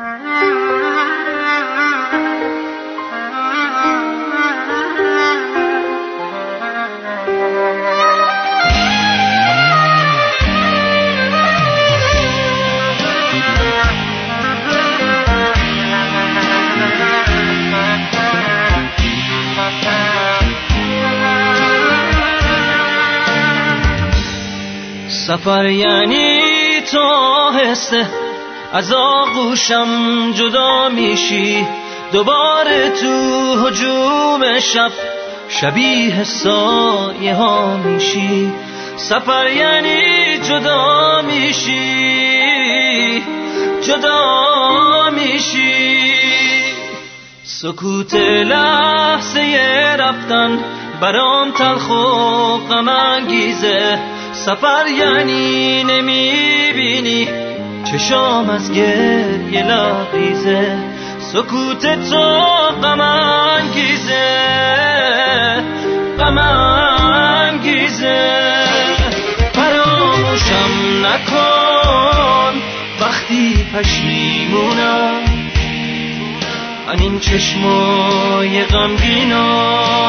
سفر یعنی تو آهسته از آغوشم جدا میشی، دوباره تو هجوم شب شبیه سایه ها میشی. سفر یعنی جدا میشی، جدا میشی. سکوت لحظه رفتن برام تلخ و غم انگیزه. سفر یعنی نمیبینی چشام از گریه لبریزه. سکوت تو غم انگیزه، غم انگیزه. فراموشم نکن وقتی پشیمونم من این چشمای غمگینا.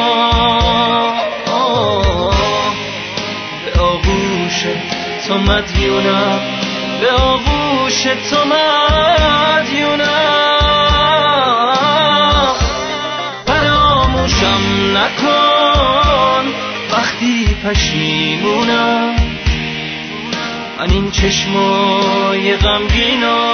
به آغوش تو مدیونم، به آغوش تو مدیونم. فراموشم نکن وقتی پشیمونم من این چشمای غمگینا.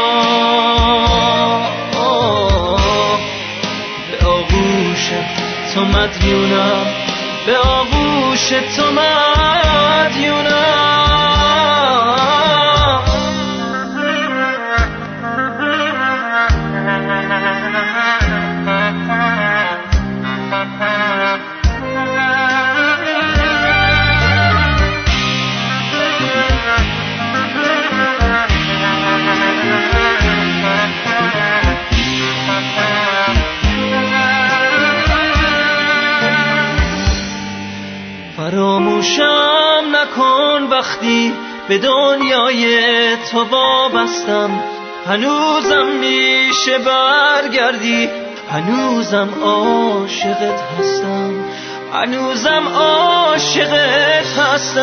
به آغوش تو مدیونم، به آغوش تو مدیونم. فراموشم نکن وقتی به دنیای تو وابستم. هنوزم میشه برگردی، هنوزم عاشقت هستم، هنوزم عاشقت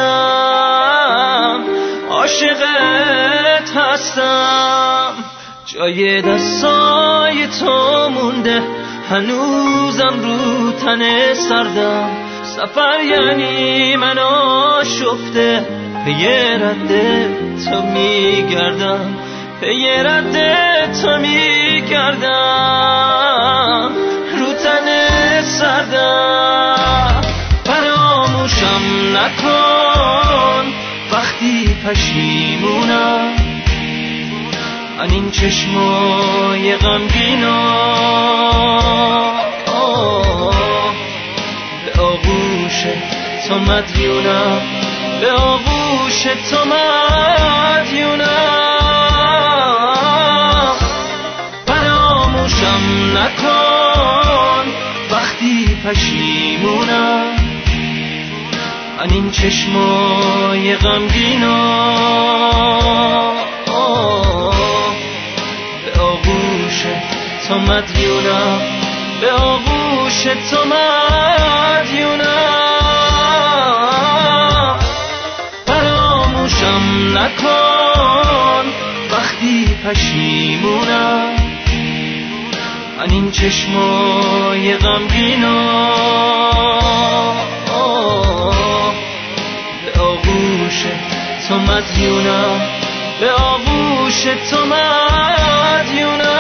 هستم، عاشقت هستم. جای دستای تو مونده هنوزم رو تن سردم. سفر یعنی من آشفته پی رد تو میگردم، پی رد تو میگردم، رو تن سردم. فراموشم نکن وقتی پشیمونم من این چشمای غمگینا. به آغوش تو مدیونم، به آغوش تو مدیونم. فراموشم نکن وقتی پشیمونم من این چشمای غمگینا. به آغوش تو مدیونم، به آغوش تو مدیونم. فراموشم نکن وقتی پشیمونم من این چشمای غمگینا. به آغوش تو مدیونم، به آغوش تو مدیونم.